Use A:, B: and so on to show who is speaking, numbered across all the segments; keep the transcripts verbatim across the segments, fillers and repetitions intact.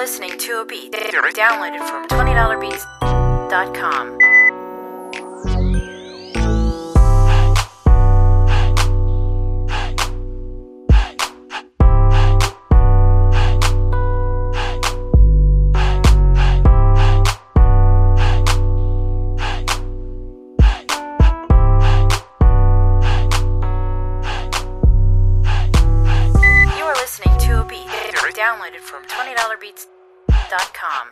A: listening to a beat downloaded from twenty dollar beats dot com. Downloaded from twenty dollar beats dot com.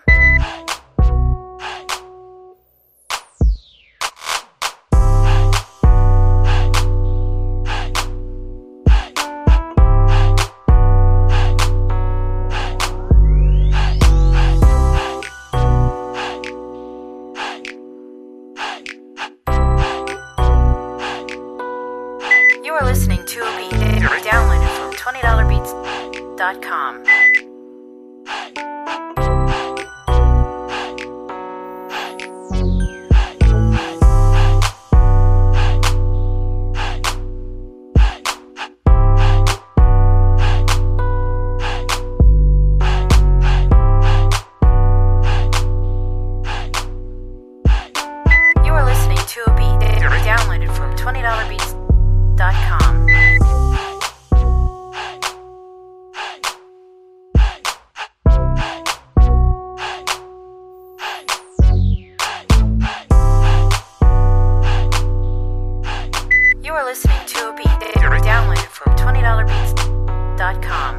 A: You are listening to a beat downloaded from twenty dollar beats dot com. You are listening to a beat downloaded from twenty dollar beats dot com. You are listening to a beat downloaded from twenty dollar beats dot com.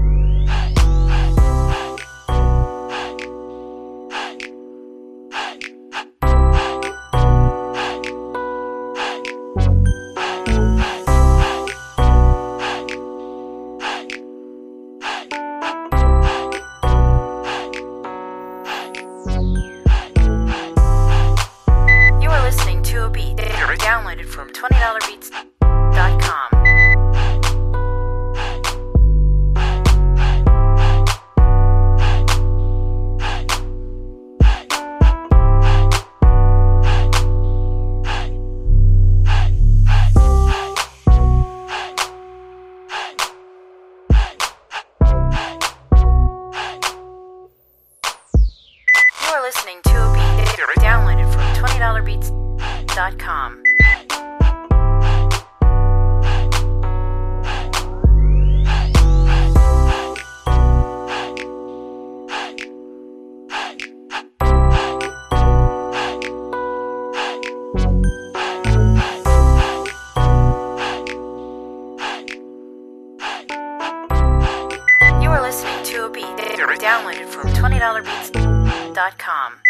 A: You are listening to a beat downloaded from twenty dollar beats dot com. You are listening to a beat downloaded from twenty dollar beats dot com. You are listening to a beat downloaded from twenty dollar beats dot com.